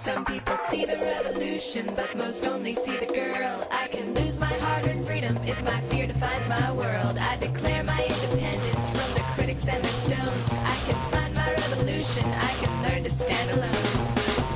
Some people see the revolution, but most only see the girl. I can lose my hard-earned freedom if my fear defines my world. I declare my independence from the critics and their stones. I can find my revolution, I can learn to stand alone.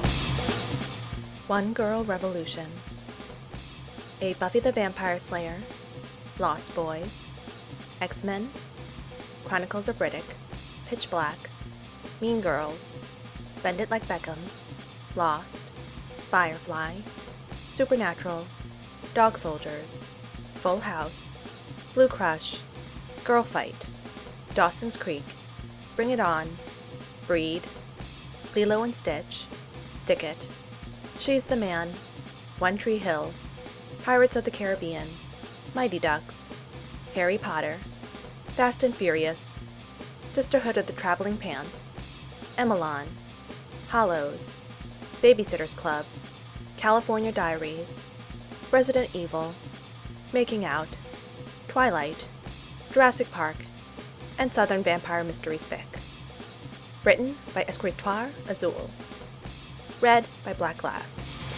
One Girl Revolution. A Buffy the Vampire Slayer, Lost Boys, X-Men, Chronicles of Riddick, Pitch Black, Mean Girls, Bend It Like Beckham, Lost, Firefly, Supernatural, Dog Soldiers, Full House, Blue Crush, Girl Fight, Dawson's Creek, Bring It On, Breed, Lilo and Stitch, Stick It, She's the Man, One Tree Hill, Pirates of the Caribbean, Mighty Ducks, Harry Potter, Fast and Furious, Sisterhood of the Traveling Pants, Emelon, Hollows, Babysitter's Club, California Diaries, Resident Evil, Making Out, Twilight, Jurassic Park, and Southern Vampire Mysteries fic. Written by Escritoire Azul. Read by Black Glass.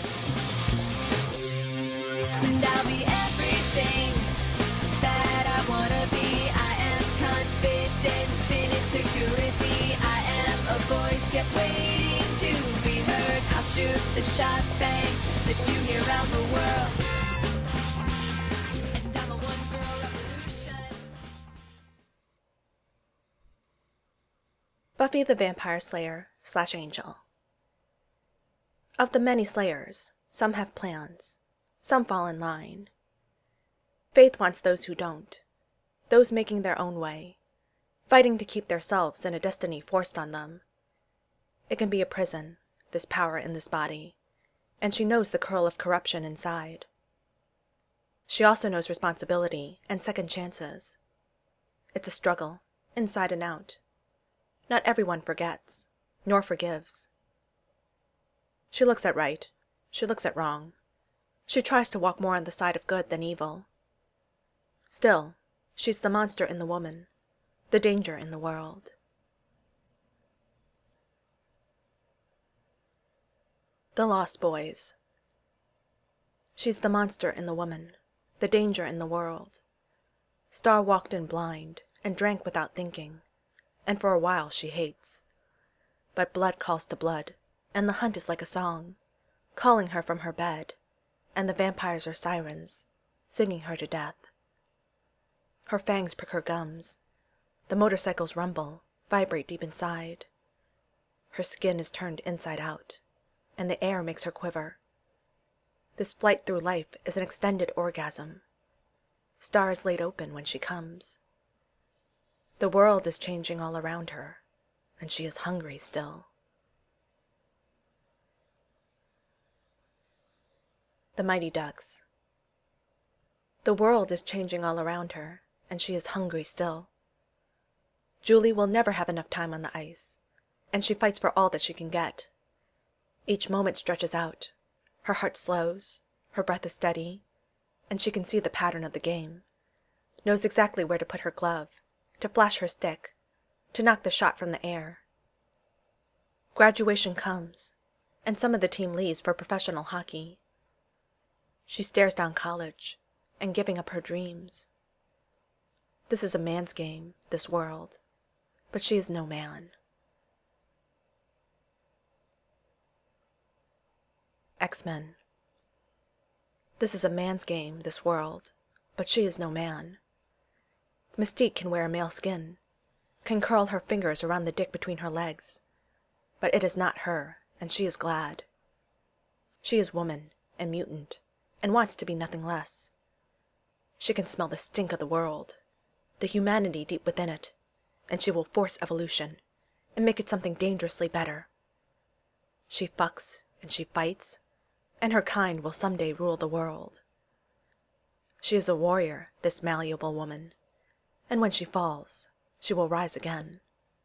And I'll be everything that I wanna be. I am confidence in insecurity. I am a voice yet waiting to be heard. I'll shoot the shot bang that you hear around the world. And I'm a one-girl revolution. Buffy the Vampire Slayer / Angel. Of the many slayers, some have plans, some fall in line. Faith wants those who don't, those making their own way, fighting to keep themselves in a destiny forced on them. It can be a prison, this power in this body, and she knows the curl of corruption inside. She also knows responsibility and second chances. It's a struggle, inside and out. Not everyone forgets, nor forgives. She looks at right, she looks at wrong. She tries to walk more on the side of good than evil. Still, she's the monster in the woman, the danger in the world. The Lost Boys. She's the monster in the woman, the danger in the world. Star walked in blind and drank without thinking, and for a while she hates. But blood calls to blood, and the hunt is like a song, calling her from her bed, and the vampires are sirens, singing her to death. Her fangs prick her gums. The motorcycles rumble, vibrate deep inside. Her skin is turned inside out, and the air makes her quiver. This flight through life is an extended orgasm. Star is laid open when she comes. The world is changing all around her, and she is hungry still. The Mighty Ducks. The world is changing all around her, and she is hungry still. Julie will never have enough time on the ice, and she fights for all that she can get. Each moment stretches out, her heart slows, her breath is steady, and she can see the pattern of the game, knows exactly where to put her glove, to flash her stick, to knock the shot from the air. Graduation comes, and some of the team leaves for professional hockey. She stares down college, and giving up her dreams. This is a man's game, this world, but she is no man. X-Men. This is a man's game, this world, but she is no man. Mystique can wear a male skin, can curl her fingers around the dick between her legs, but it is not her, and she is glad. She is woman, and mutant, and wants to be nothing less. She can smell the stink of the world, the humanity deep within it, and she will force evolution, and make it something dangerously better. She fucks, and she fights, and her kind will someday rule the world. She is a warrior, this malleable woman, and when she falls, she will rise again.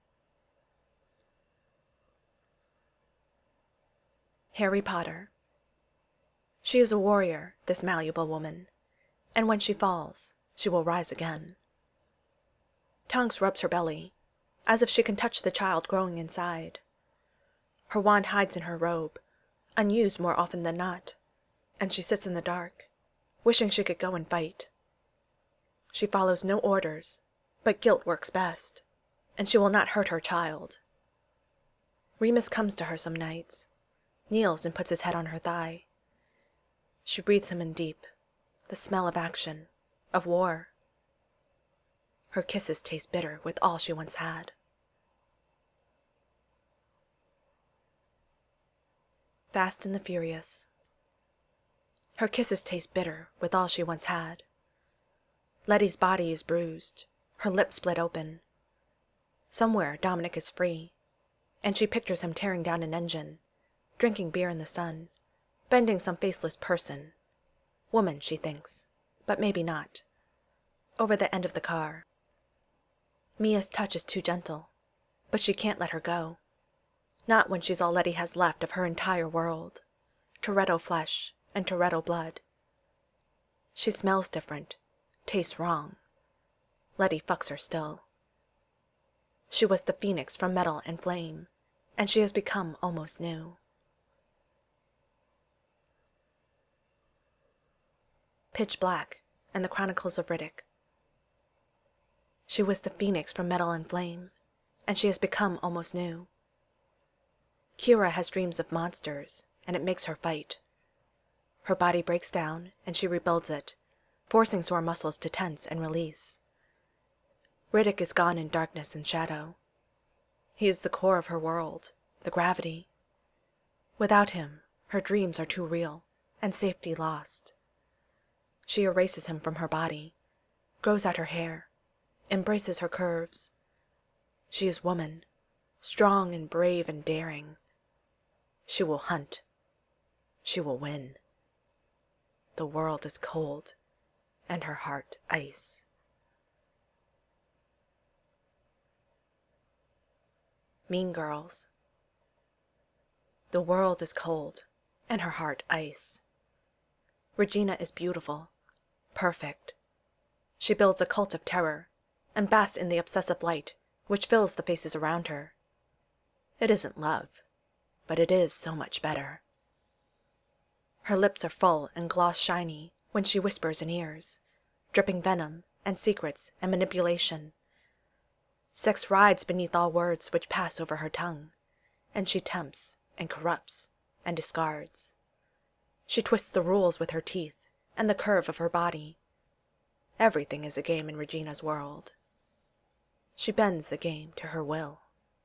Harry Potter. She is a warrior, this malleable woman, and when she falls, she will rise again. Tonks rubs her belly, as if she can touch the child growing inside. Her wand hides in her robe, unused more often than not, and she sits in the dark, wishing she could go and fight. She follows no orders, but guilt works best, and she will not hurt her child. Remus comes to her some nights, kneels and puts his head on her thigh. She breathes him in deep, the smell of action, of war. Her kisses taste bitter with all she once had. Fast and the Furious. Her kisses taste bitter with all she once had. Letty's body is bruised, her lips split open. Somewhere Dominic is free, and she pictures him tearing down an engine, drinking beer in the sun, bending some faceless person. Woman, she thinks, but maybe not. Over the end of the car. Mia's touch is too gentle, but she can't let her go. Not when she's all Letty has left of her entire world. Toretto flesh and Toretto blood. She smells different, tastes wrong. Letty fucks her still. She was the phoenix from metal and flame, and she has become almost new. Pitch Black and the Chronicles of Riddick. She was the phoenix from metal and flame, and she has become almost new. Kira has dreams of monsters, and it makes her fight. Her body breaks down, and she rebuilds it, forcing sore muscles to tense and release. Riddick is gone in darkness and shadow. He is the core of her world, the gravity. Without him, her dreams are too real, and safety lost. She erases him from her body, grows out her hair, embraces her curves. She is woman, strong and brave and daring. She will hunt. She will win. The world is cold, and her heart ice. Mean Girls. The world is cold, and her heart ice. Regina is beautiful, perfect. She builds a cult of terror, and basks in the obsessive light which fills the faces around her. It isn't love, but it is so much better. Her lips are full and gloss shiny when she whispers in ears, dripping venom and secrets and manipulation. Sex rides beneath all words which pass over her tongue, and she tempts and corrupts and discards. She twists the rules with her teeth and the curve of her body. Everything is a game in Regina's world. She bends the game to her will.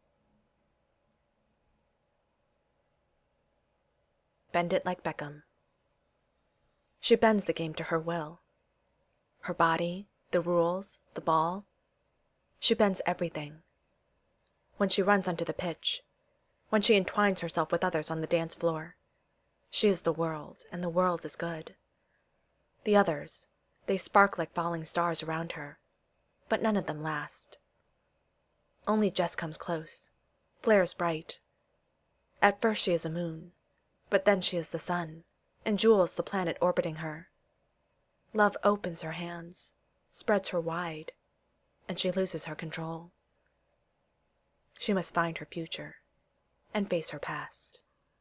Bend it like Beckham. She bends the game to her will. Her body, the rules, the ball. She bends everything. When she runs onto the pitch, when she entwines herself with others on the dance floor, she is the world, and the world is good. The others, they spark like falling stars around her, but none of them last. Only Jess comes close, flares bright. At first she is a moon, but then she is the sun, and Jules the planet orbiting her. Love opens her hands, spreads her wide, and she loses her control. She must find her future, and face her past.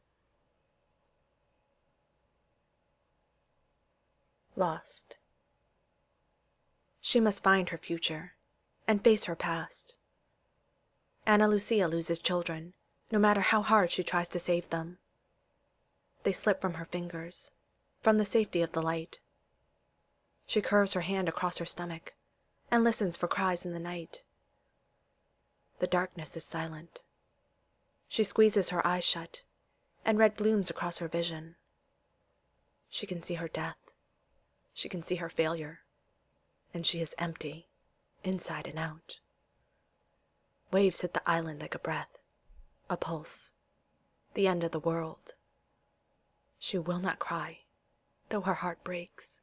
Lost. She must find her future, and face her past. Ana Lucia loses children, no matter how hard she tries to save them. They slip from her fingers, from the safety of the light. She curves her hand across her stomach, and listens for cries in the night. The darkness is silent. She squeezes her eyes shut, and red blooms across her vision. She can see her death. She can see her failure, and she is empty, inside and out. Waves hit the island like a breath, a pulse, the end of the world. She will not cry, though her heart breaks.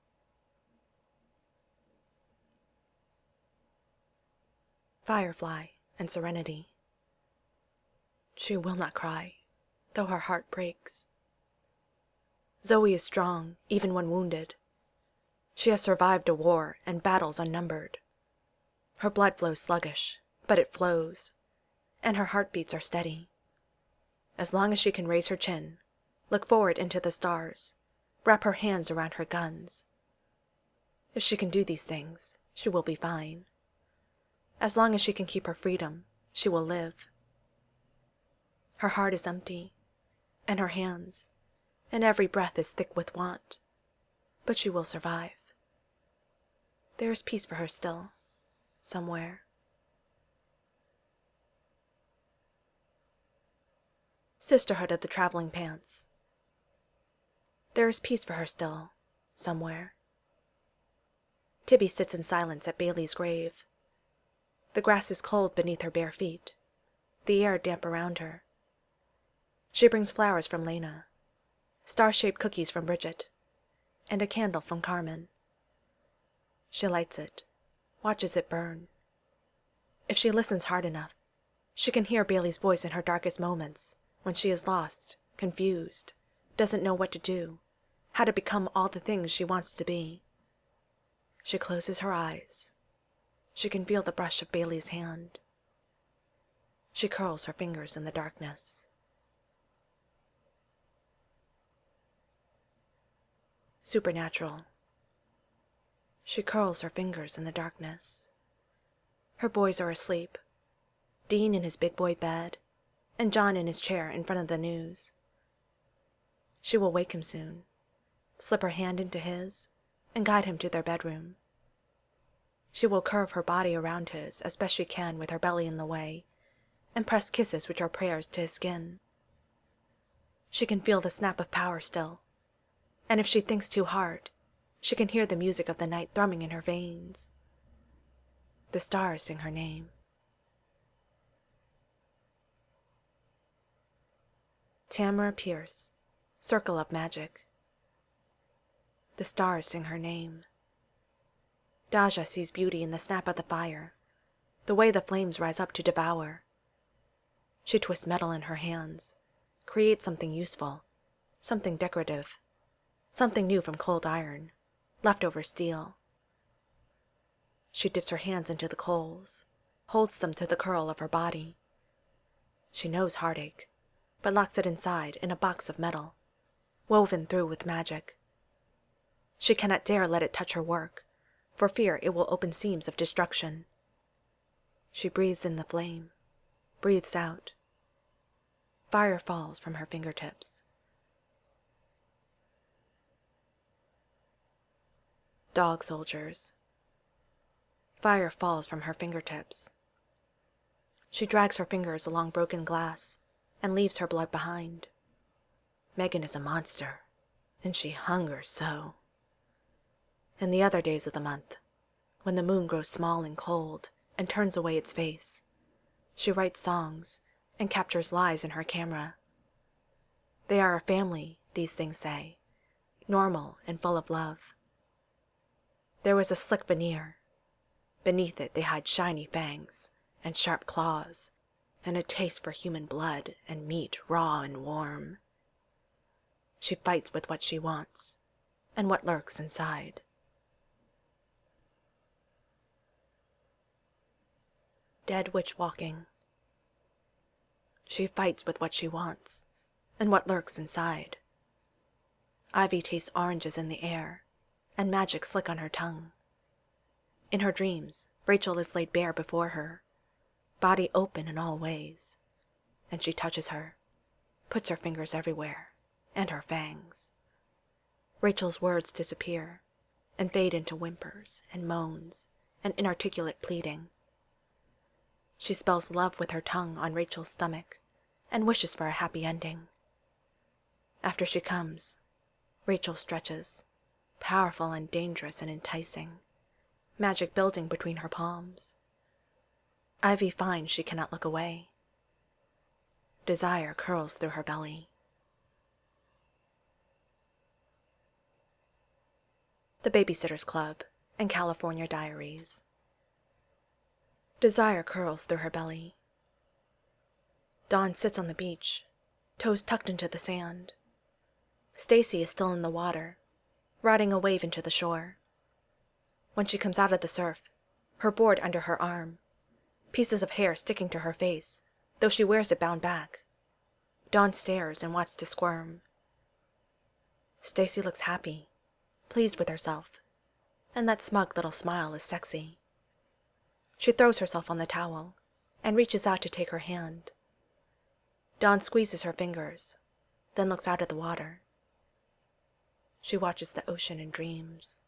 Firefly and Serenity. She will not cry, though her heart breaks. Zoe is strong, even when wounded. She has survived a war and battles unnumbered. Her blood flows sluggish, but it flows, and her heartbeats are steady. As long as she can raise her chin, look forward into the stars, wrap her hands around her guns. If she can do these things, she will be fine. As long as she can keep her freedom, she will live. Her heart is empty, and her hands, and every breath is thick with want, but she will survive. There is peace for her still, somewhere. Sisterhood of the Traveling Pants. There is peace for her still, somewhere. Tibby sits in silence at Bailey's grave. The grass is cold beneath her bare feet, the air damp around her. She brings flowers from Lena, star-shaped cookies from Bridget, and a candle from Carmen. She lights it, watches it burn. If she listens hard enough, she can hear Bailey's voice in her darkest moments, when she is lost, confused, doesn't know what to do, how to become all the things she wants to be. She closes her eyes. She can feel the brush of Bailey's hand. She curls her fingers in the darkness. Supernatural. She curls her fingers in the darkness. Her boys are asleep. Dean in his big boy bed, and John in his chair in front of the news. She will wake him soon, slip her hand into his, and guide him to their bedroom. She will curve her body around his as best she can with her belly in the way, and press kisses which are prayers to his skin. She can feel the snap of power still, and if she thinks too hard, she can hear the music of the night thrumming in her veins. The stars sing her name. Tamara Pierce, Circle of Magic. The stars sing her name. Daja sees beauty in the snap of the fire, the way the flames rise up to devour. She twists metal in her hands, creates something useful, something decorative, something new from cold iron, leftover steel. She dips her hands into the coals, holds them to the curl of her body. She knows heartache, but locks it inside in a box of metal, woven through with magic. She cannot dare let it touch her work, for fear it will open seams of destruction. She breathes in the flame, breathes out. Fire falls from her fingertips. Dog soldiers. Fire falls from her fingertips. She drags her fingers along broken glass and leaves her blood behind. Megan is a monster, and she hungers so. In the other days of the month, when the moon grows small and cold and turns away its face, she writes songs and captures lies in her camera. They are a family, these things say, normal and full of love. There was a slick veneer. Beneath it they hide shiny fangs and sharp claws and a taste for human blood and meat raw and warm. She fights with what she wants and what lurks inside. Dead witch walking. She fights with what she wants and what lurks inside. Ivy tastes oranges in the air and magic slick on her tongue. In her dreams, Rachel is laid bare before her, body open in all ways, and she touches her, puts her fingers everywhere, and her fangs. Rachel's words disappear and fade into whimpers and moans and inarticulate pleading. She spells love with her tongue on Rachel's stomach and wishes for a happy ending. After she comes, Rachel stretches, powerful and dangerous and enticing, magic building between her palms. Ivy finds she cannot look away. Desire curls through her belly. The Babysitter's Club and California Diaries. Desire curls through her belly. Dawn sits on the beach, toes tucked into the sand. Stacy is still in the water, riding a wave into the shore. When she comes out of the surf, her board under her arm, pieces of hair sticking to her face, though she wears it bound back. Dawn stares and wants to squirm, Stacy looks happy, pleased with herself, and that smug little smile is sexy. She throws herself on the towel and reaches out to take her hand. Dawn squeezes her fingers, then looks out at the water. She watches the ocean and dreams.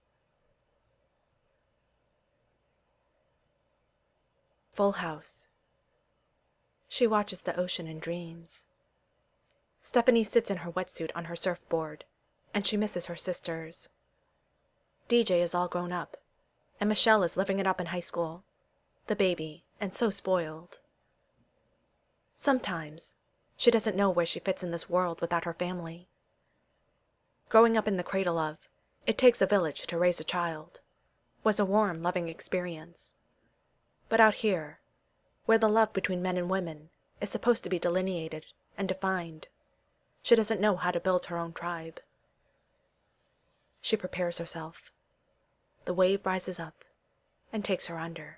Full house. She watches the ocean and dreams. Stephanie sits in her wetsuit on her surfboard, and she misses her sisters. DJ is all grown up, and Michelle is living it up in high school, the baby, and so spoiled. Sometimes, she doesn't know where she fits in this world without her family. Growing up in the cradle of, "It takes a village to raise a child," was a warm, loving experience. But out here, where the love between men and women is supposed to be delineated and defined, she doesn't know how to build her own tribe. She prepares herself. The wave rises up and takes her under.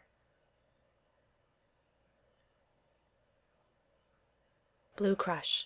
Blue Crush.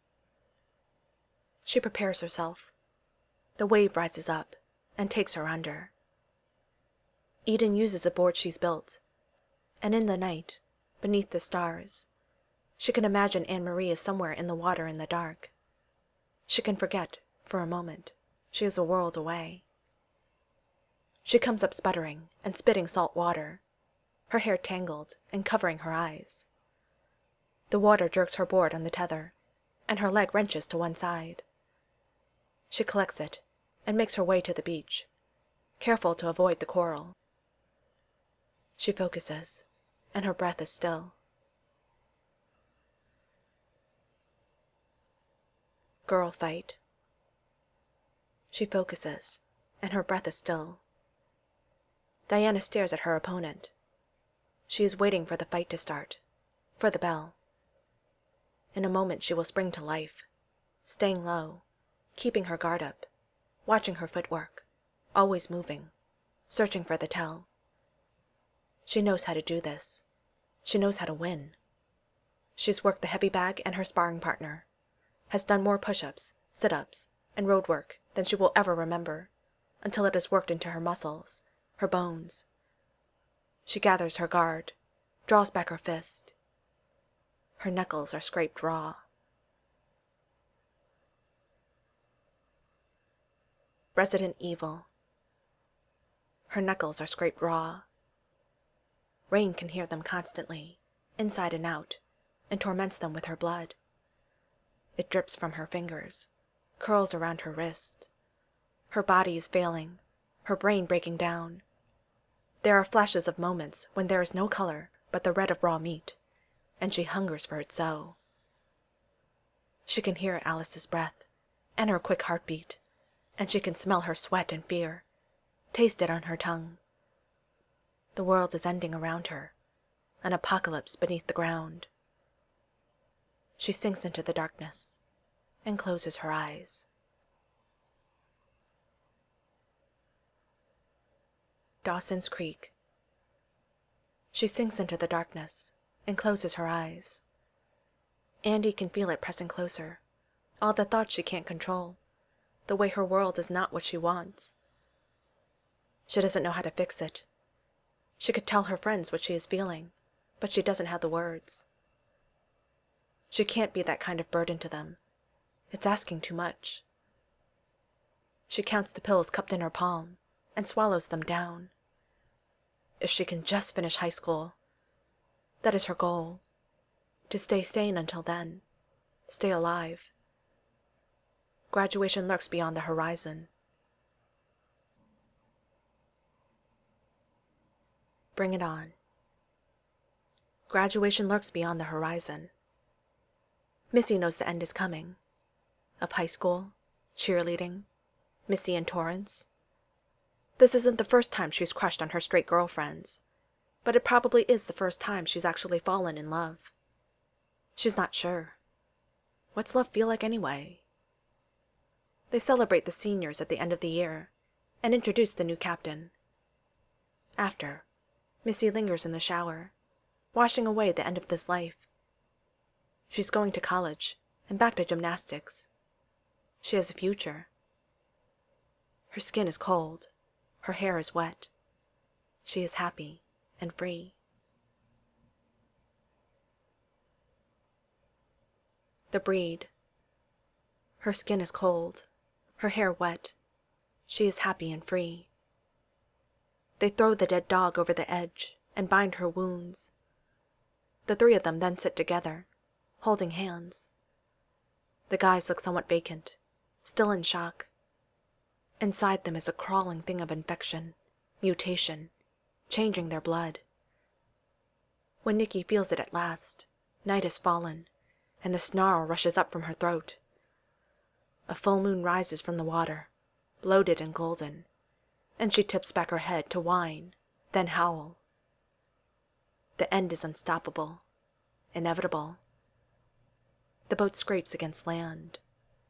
She prepares herself. The wave rises up and takes her under. Eden uses a board she's built, and in the night, beneath the stars, she can imagine Anne-Marie is somewhere in the water in the dark. She can forget, for a moment, she is a world away. She comes up sputtering and spitting salt water, her hair tangled and covering her eyes. The water jerks her board on the tether, and her leg wrenches to one side. She collects it and makes her way to the beach, careful to avoid the coral. She focuses, and her breath is still. Girl fight. She focuses, and her breath is still. Diana stares at her opponent. She is waiting for the fight to start, for the bell. In a moment she will spring to life, staying low, keeping her guard up, watching her footwork, always moving, searching for the tell. She knows how to do this. She knows how to win. She's worked the heavy bag and her sparring partner, has done more push-ups, sit-ups, and road work than she will ever remember, until it has worked into her muscles, her bones. She gathers her guard, draws back her fist. Her knuckles are scraped raw. Resident Evil. Her knuckles are scraped raw. Rain can hear them constantly, inside and out, and torments them with her blood. It drips from her fingers, curls around her wrist. Her body is failing, her brain breaking down. There are flashes of moments when there is no color but the red of raw meat, and she hungers for it so. She can hear Alice's breath, and her quick heartbeat, and she can smell her sweat and fear, taste it on her tongue. The world is ending around her, an apocalypse beneath the ground. She sinks into the darkness and closes her eyes. Dawson's Creek. She sinks into the darkness and closes her eyes. Andy can feel it pressing closer, all the thoughts she can't control, the way her world is not what she wants. She doesn't know how to fix it. She could tell her friends what she is feeling, but she doesn't have the words. She can't be that kind of burden to them. It's asking too much. She counts the pills cupped in her palm and swallows them down. If she can just finish high school, that is her goal. To stay sane until then, stay alive. Graduation lurks beyond the horizon. Bring It On. Graduation lurks beyond the horizon. Missy knows the end is coming. Of high school, cheerleading, Missy and Torrance. This isn't the first time she's crushed on her straight girlfriends, but it probably is the first time she's actually fallen in love. She's not sure. What's love feel like anyway? They celebrate the seniors at the end of the year and introduce the new captain. After, Missy lingers in the shower, washing away the end of this life. She's going to college and back to gymnastics. She has a future. Her skin is cold. Her hair is wet. She is happy and free. The breed. Her skin is cold. Her hair wet. She is happy and free. They throw the dead dog over the edge and bind her wounds. The three of them then sit together, holding hands. The guys look somewhat vacant, still in shock. Inside them is a crawling thing of infection, mutation, changing their blood. When Nikki feels it at last, night has fallen, and the snarl rushes up from her throat. A full moon rises from the water, bloated and golden, and she tips back her head to whine, then howl. The end is unstoppable, inevitable. The boat scrapes against land.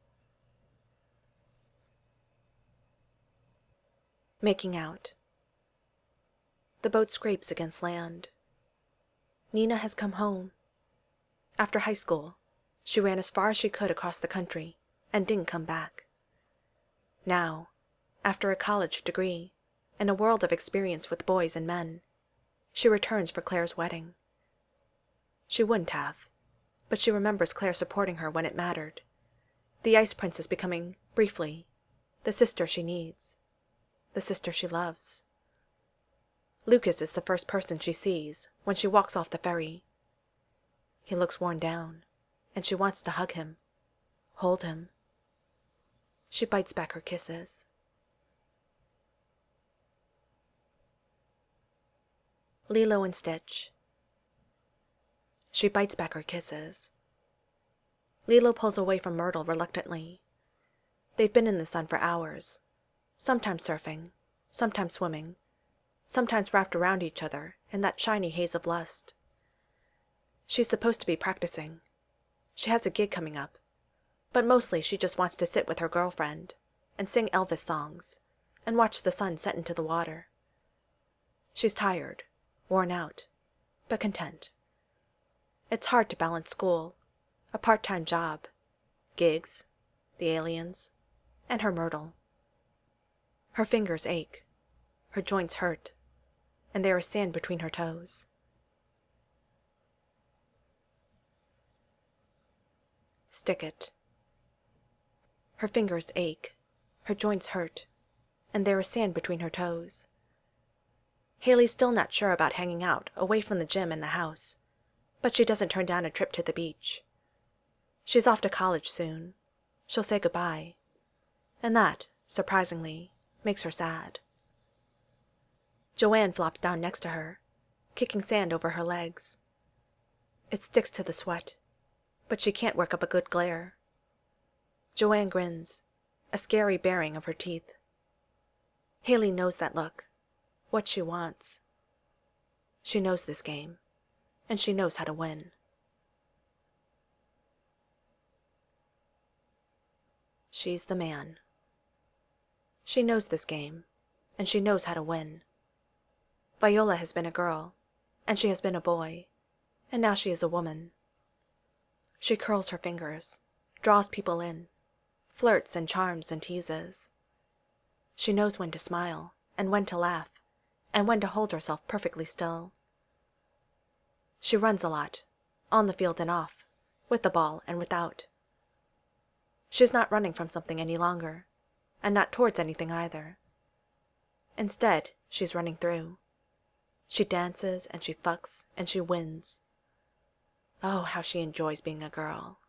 Making out. The boat scrapes against land. Nina has come home. After high school, she ran as far as she could across the country and didn't come back. Now, after a college degree and a world of experience with boys and men, she returns for Claire's wedding. She wouldn't have, but she remembers Claire supporting her when it mattered, the Ice Princess becoming, briefly, the sister she needs, the sister she loves. Lucas is the first person she sees when she walks off the ferry. He looks worn down, and she wants to hug him, hold him. She bites back her kisses. Lilo and Stitch. She bites back her kisses. Lilo pulls away from Myrtle reluctantly. They've been in the sun for hours, sometimes surfing, sometimes swimming, sometimes wrapped around each other in that shiny haze of lust. She's supposed to be practicing. She has a gig coming up, but mostly she just wants to sit with her girlfriend and sing Elvis songs and watch the sun set into the water. She's tired, worn out, but content. It's hard to balance school, a part-time job, gigs, the aliens, and her Myrtle. Her fingers ache, her joints hurt, and there is sand between her toes. Stick it. Her fingers ache, her joints hurt, and there is sand between her toes. Haley's still not sure about hanging out away from the gym and the house, but she doesn't turn down a trip to the beach. She's off to college soon. She'll say goodbye. And that, surprisingly, makes her sad. Joanne flops down next to her, kicking sand over her legs. It sticks to the sweat, but she can't work up a good glare. Joanne grins, a scary baring of her teeth. Haley knows that look, what she wants. She knows this game, and she knows how to win. She's the man. She knows this game, and she knows how to win. Viola has been a girl, and she has been a boy, and now she is a woman. She curls her fingers, draws people in, flirts and charms and teases. She knows when to smile, and when to laugh, and when to hold herself perfectly still. She runs a lot, on the field and off, with the ball and without. She's not running from something any longer, and not towards anything either. Instead, she's running through. She dances, and she fucks, and she wins. Oh, how she enjoys being a girl.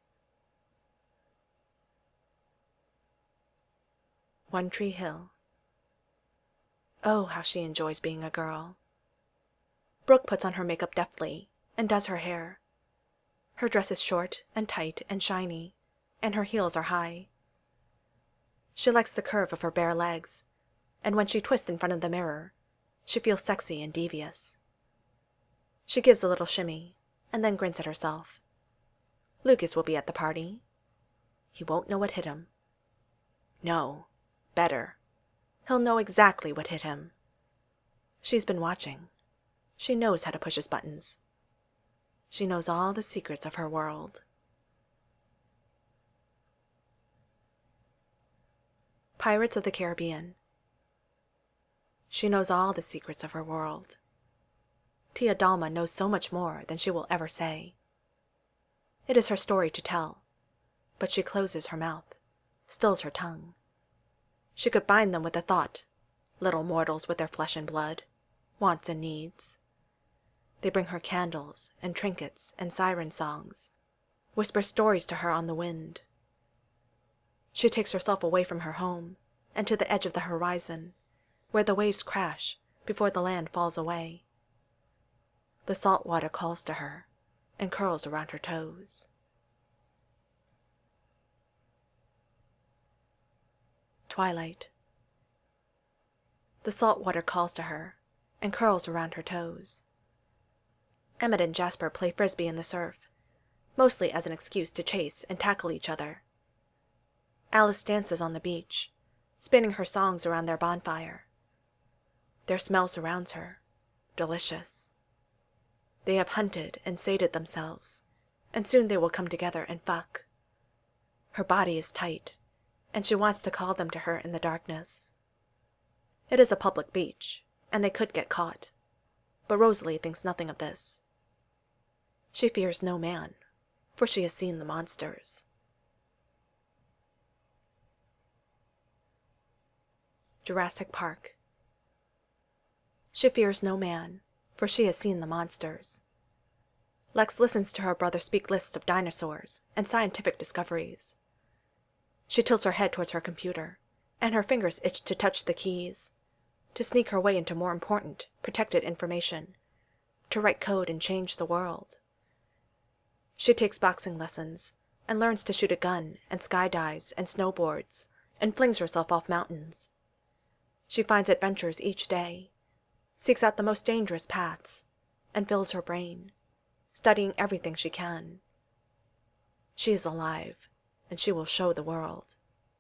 One Tree Hill. Oh, how she enjoys being a girl. Brooke puts on her makeup deftly and does her hair. Her dress is short and tight and shiny, and her heels are high. She likes the curve of her bare legs, and when she twists in front of the mirror, she feels sexy and devious. She gives a little shimmy, and then grins at herself. Lucas will be at the party. He won't know what hit him. No, better. He'll know exactly what hit him. She's been watching. She knows how to push his buttons. She knows all the secrets of her world. Pirates of the Caribbean. She knows all the secrets of her world. Tia Dalma knows so much more than she will ever say. It is her story to tell, but she closes her mouth, stills her tongue. She could bind them with the thought, little mortals with their flesh and blood, wants and needs. They bring her candles and trinkets and siren songs, whisper stories to her on the wind. She takes herself away from her home and to the edge of the horizon, where the waves crash before the land falls away. The salt water calls to her and curls around her toes. Twilight. The salt water calls to her and curls around her toes. Emmett and Jasper play frisbee in the surf, mostly as an excuse to chase and tackle each other. Alice dances on the beach, spinning her songs around their bonfire. Their smell surrounds her, delicious. They have hunted and sated themselves, and soon they will come together and fuck. Her body is tight, and she wants to call them to her in the darkness. It is a public beach, and they could get caught, but Rosalie thinks nothing of this. She fears no man, for she has seen the monsters. Jurassic Park. She fears no man, for she has seen the monsters. Lex listens to her brother speak lists of dinosaurs and scientific discoveries. She tilts her head towards her computer, and her fingers itch to touch the keys, to sneak her way into more important, protected information, to write code and change the world. She takes boxing lessons, and learns to shoot a gun, and skydives, and snowboards, and flings herself off mountains. She finds adventures each day, seeks out the most dangerous paths, and fills her brain, studying everything she can. She is alive, and she will show the world.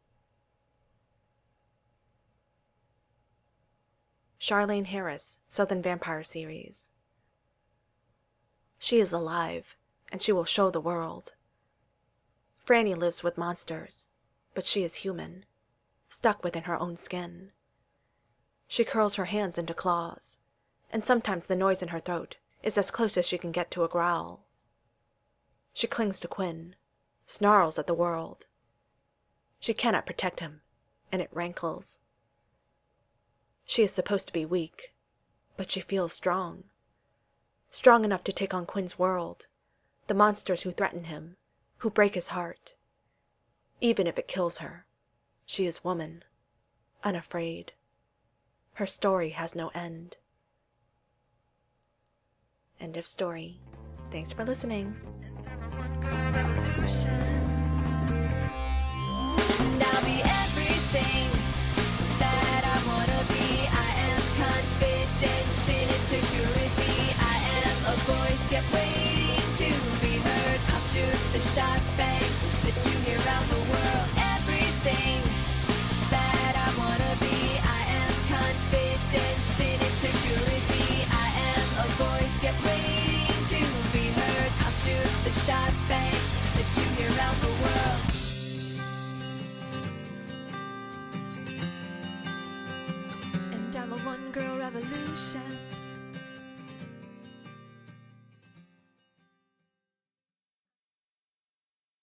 Charlaine Harris, Southern Vampire Series. She is alive, and she will show the world. Franny lives with monsters, but she is human, stuck within her own skin. She curls her hands into claws, and sometimes the noise in her throat is as close as she can get to a growl. She clings to Quinn, snarls at the world. She cannot protect him, and it rankles. She is supposed to be weak, but she feels strong. Strong enough to take on Quinn's world, the monsters who threaten him, who break his heart. Even if it kills her, she is woman, unafraid. Her story has no end. End of story. Thanks for listening. And I'll be everything that I wanna be. I am confidence in insecurity. I am a voice yet waiting to be heard. I'll shoot the shot